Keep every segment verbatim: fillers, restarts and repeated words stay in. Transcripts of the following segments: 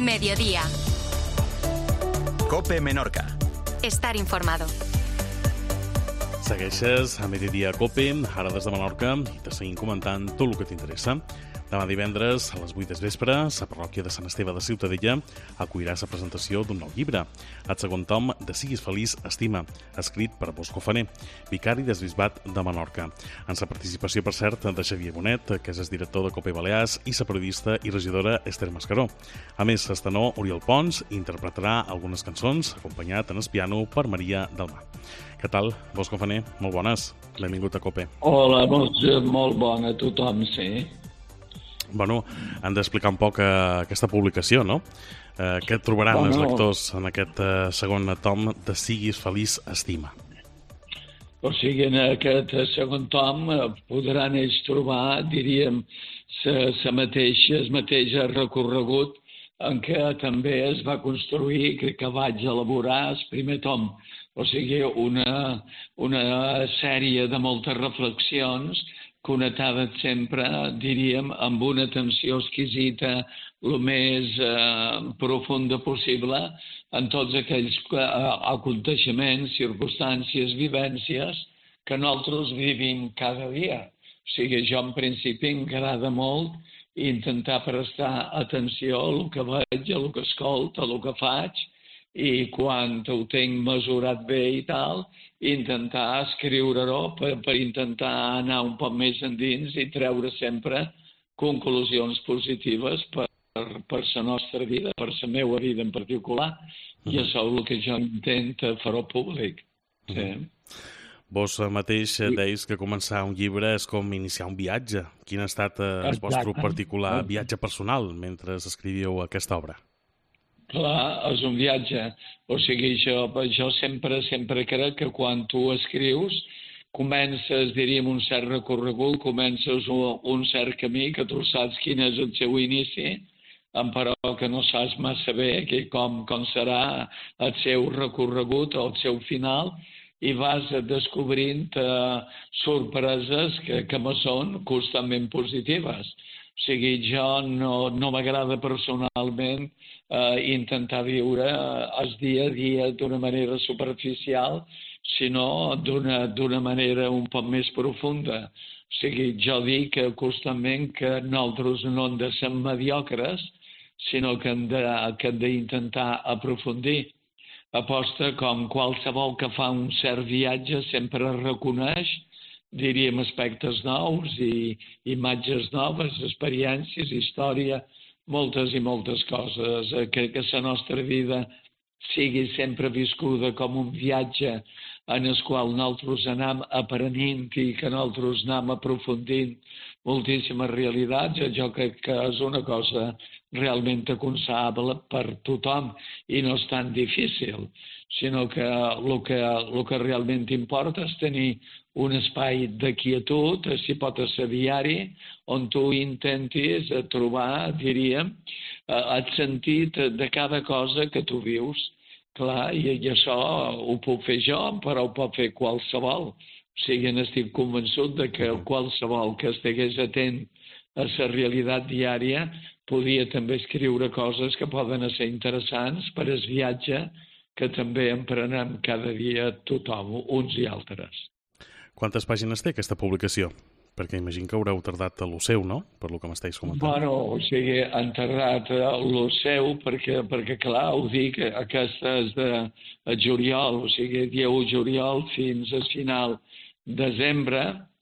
Mediodía. COPE Menorca. Estar informado. Segueixes a Mediodía COPE, ara des de Menorca, i te seguim comentant tot el que t'interessa. Demà divendres, a les vuit del vespre, la parròquia de Sant Esteve de Ciutadella acollirà la presentació d'un nou llibre, el segon tom de Siguis feliç, estima, escrit per Bosco Faner, vicari del bisbat de Menorca. En la participació, per cert, de Xavier Bonet, que és el director de COPE Balears, i la periodista i regidora Esther Mascaró. A més, el tenor Oriol Pons interpretarà algunes cançons, acompanyat en el piano per Maria del Mar. Què tal, Bosco Faner? Molt bones. Benvingut a COPE. Hola, molt, molt bona a tothom, sí. Bueno, han d'explicar un poc eh, aquesta publicació, no? Eh, què trobaran bueno, els lectors en aquest eh, segon tom de Siguis feliç, estima? O sigui, en aquest segon tom eh, podran ells trobar, diríem, el mateix, mateix recorregut en què també es va construir, crec que vaig elaborar el primer tom. O sigui, una, una sèrie de moltes reflexions connectades sempre, diríem, amb una atenció exquisita, el més eh, profunda possible, en tots aquells eh, aconteixements, circumstàncies, vivències que nosaltres vivim cada dia. O sigui, jo en principi m'agrada molt intentar prestar atenció a el que veig, a el que escolto, a el que faig, i quan ho tinc mesurat bé i tal, intentar escriure-ho per, per intentar anar un poc més endins i treure sempre conclusions positives per, per la nostra vida, per la meva vida en particular, uh-huh. I això és el que jo intento fer-ho públic. Sí. Uh-huh. Vos mateix deies que començar un llibre és com iniciar un viatge. Quin ha estat eh, el vostre particular viatge personal mentre escrivíeu aquesta obra? Clar, és un viatge. O sigui, jo, jo sempre, sempre crec que quan tu escrius comences, diríem, un cert recorregut, comences un, un cert camí que tu saps quin és el seu inici, però que no saps massa bé que com, com serà el seu recorregut o el seu final, i vas descobrint eh, sorpreses que, que me són constantment positives. O sigui, jo no, no m'agrada personalment eh, intentar viure el dia a dia d'una manera superficial, sinó d'una d'una manera un poc més profunda. O sigui, jo dic que constantment que nosaltres no hem de ser mediocres, sinó que hem de, que hem d'intentar aprofundir. Aposta com qualsevol que fa un cert viatge sempre reconeix, diríem, aspectes nous i imatges noves, experiències, història, moltes i moltes coses. Que, que la nostra vida sigui sempre viscuda com un viatge en el qual nosaltres anem aprenent i que nosaltres anem aprofundint moltíssimes realitats. Jo crec que és una cosa realment aconsellable per tothom i no és tan difícil, sinó que el que, el que realment importa és tenir un espai de quietud, si pot ser diari, on tu intentis trobar, diríem, el sentit de cada cosa que tu vius. Clar, i, i això ho puc fer jo, però ho pot fer qualsevol. O sigui, n'estic convençut de que qualsevol que estigués atent a la realitat diària podia també escriure coses que poden ser interessants per al viatge que també emprenem cada dia tothom, uns i altres. Quantes pàgines té aquesta publicació? Perquè imagino que haureu tardat a lo seu, no? Per lo que m'estàs comentant. Bueno, o sigui, han tardat a lo seu perquè, perquè clar, ho dic, aquesta és de juliol, o sigui, dieu juliol fins al final desembre,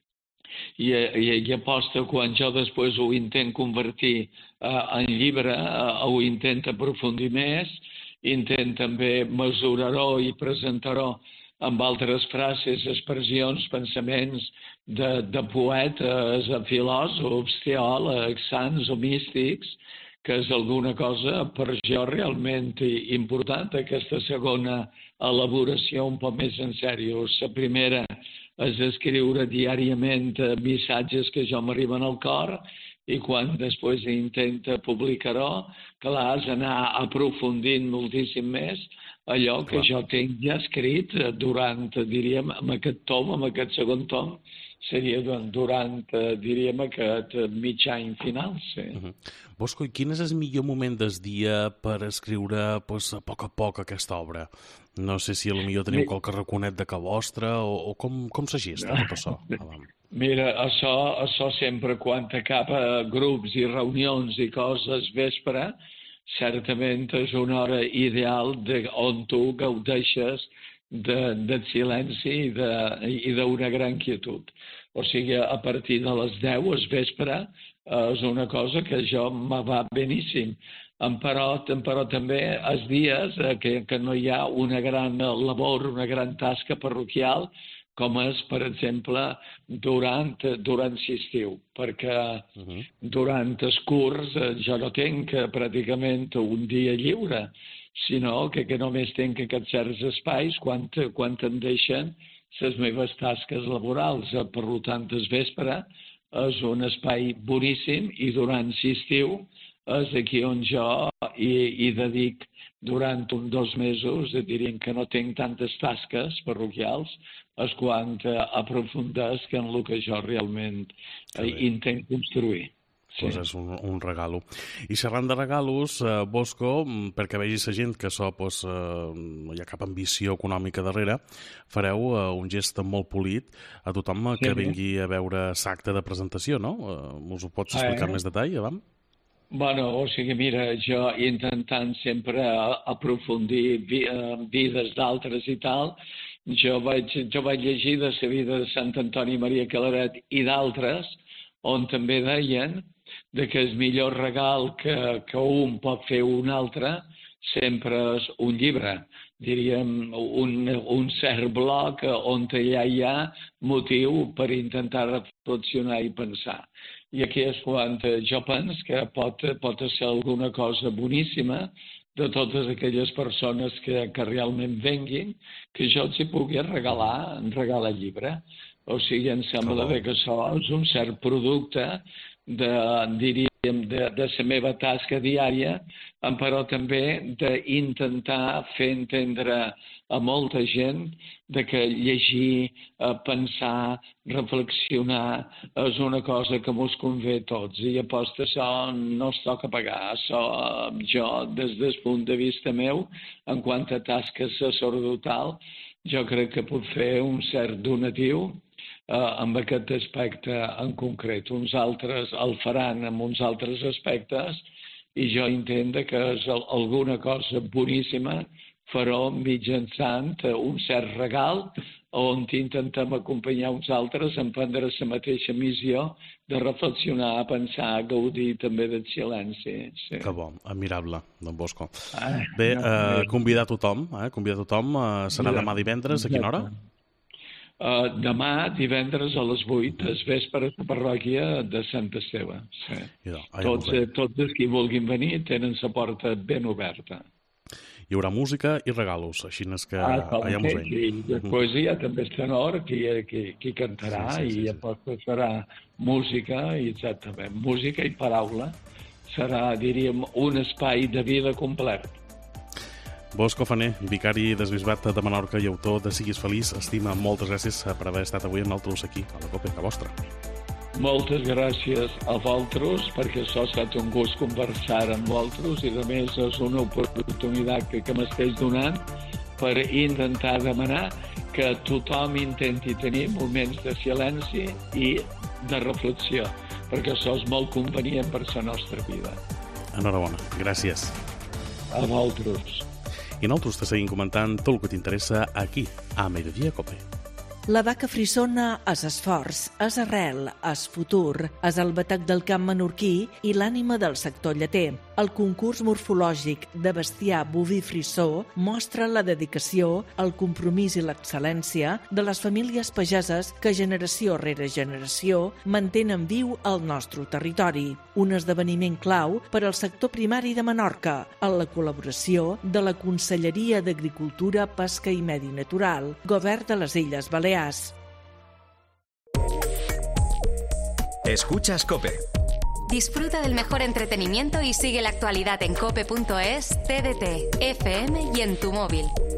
i, i, i aposta quan jo després ho intent convertir uh, en llibre, uh, ho intent aprofundir més, intent també mesurar-ho i presentar-ho amb altres frases, expressions, pensaments de, de poetes, filòsofs, teòlegs, sants o místics, que és alguna cosa per jo realment important, aquesta segona elaboració un poc més en sèrio. La primera és escriure diàriament missatges que jo m'arriben al cor i quan després intenta publicar-ho, clar, és anar aprofundint moltíssim més allò que jo tinc ja escrit durant, diríem, amb aquest tom, amb aquest segon tom, seria durant, diríem, aquest mig any final, sí. Uh-huh. Bosco, i quin és el millor moment del dia per escriure pues, a poc a poc aquesta obra? No sé si potser teniu Mi... qualque raconet de ca vostra o, o com, com s'agesta tot això? Mira, això, això sempre quan acaba grups i reunions i coses vespre, certament és una hora ideal de, on tu gaudeixes de, de silenci i de, i d'una gran quietud. O sigui, a partir de les deu es vespre és una cosa que jo me va beníssim. Però, però també els dies que, que no hi ha una gran labor, una gran tasca parroquial, com és, per exemple, durant, durant l'estiu, perquè uh-huh. durant els curs jo no tinc pràcticament un dia lliure, sinó que, que només tinc aquests certs espais quan, quan em deixen les meves tasques laborals. Per tant, el vespre és un espai boníssim i durant l'estiu és aquí on jo hi, hi dedic durant uns dos mesos, diríem que no tinc tantes tasques parroquials, és quan aprofundesc en el que jo realment eh, intent construir. Sí. Pues és un, un regalo. I xerrant de regalos, eh, Bosco, perquè vegi la gent que això pues, eh, no hi ha cap ambició econòmica darrere, fareu eh, un gest molt polit a tothom que sí. vingui a veure l'acte de presentació, no? Eh, us ho pots explicar eh. més detall, Adam? Bueno, o sigui, mira, jo intentant sempre aprofundir vi, uh, vides d'altres i tal, jo vaig, jo vaig llegir de la vida de Sant Antoni Maria Claret i d'altres, on també deien de que el millor regal que, que un pot fer un altre sempre és un llibre, diríem un, un cert bloc on allà hi ha motiu per intentar reflexionar i pensar. I aquí és quan jo penso que pot, pot ser alguna cosa boníssima de totes aquelles persones que, que realment venguin, que jo els hi pugui regalar, regalar llibre. O sigui, em sembla bé que això és un cert producte de, diríem, de, de la meva tasca diària, però també d'intentar fer entendre a molta gent de que llegir, pensar, reflexionar és una cosa que mos convé a tots i aposta això no es toca pagar. Això jo, des del punt de vista meu, en quant a tasques sacerdotal, jo crec que puc fer un cert donatiu eh, amb aquest aspecte en concret. Uns altres el faran amb uns altres aspectes i jo entenc que és alguna cosa boníssima farò mitjançant un cert regal on intentem acompanyar uns altres en prendre la mateixa missió de reflexionar, pensar, gaudir també del silenci. Sí. Que bo, admirable, don Bosco. Ah, Bé, no, eh, convidar tothom, eh, convidar tothom, eh, serà demà divendres, a quina hora? Uh, demà, divendres a les vuit, es vespre a la parròquia de Sant Esteve. Sí. Ja, tots, eh, tots els qui vulguin venir tenen la porta ben oberta. Hi haurà música i regalos, així és que ah, allà mos veiem. I després hi ha també el tenor qui, qui, qui cantarà sí, sí, sí, i després serà música, exactament, música i paraula. Serà, diríem, un espai de vida complet. Bosco Faner, vicari del Bisbat de Menorca i autor de Siguis Feliç, estima, moltes gràcies per haver estat avui amb nosaltres aquí, a la Copa de Vostra. Moltes gràcies a vosaltres, perquè això ha estat un gust conversar amb vosaltres i, a més, és una oportunitat que, que m'estàs donant per intentar demanar que tothom intenti tenir moments de silenci i de reflexió, perquè això és molt convenient per la nostra vida. Enhorabona. Gràcies. A vosaltres. I nosaltres te seguim comentant tot el que t'interessa aquí, a Mediodía Cope. La vaca frissona és esforç, és arrel, és futur, és el batec del camp menorquí i l'ànima del sector lleter. El concurs morfològic de bestiar boví frissó mostra la dedicació, el compromís i l'excel·lència de les famílies pageses que generació rere generació mantenen viu el nostre territori. Un esdeveniment clau per al sector primari de Menorca, en la col·laboració de la Conselleria d'Agricultura, Pesca i Medi Natural, Govern de les Illes Balears. Escuchas COPE. Disfruta del mejor entretenimiento y sigue la actualidad en cope punto es, T D T, F M y en tu móvil.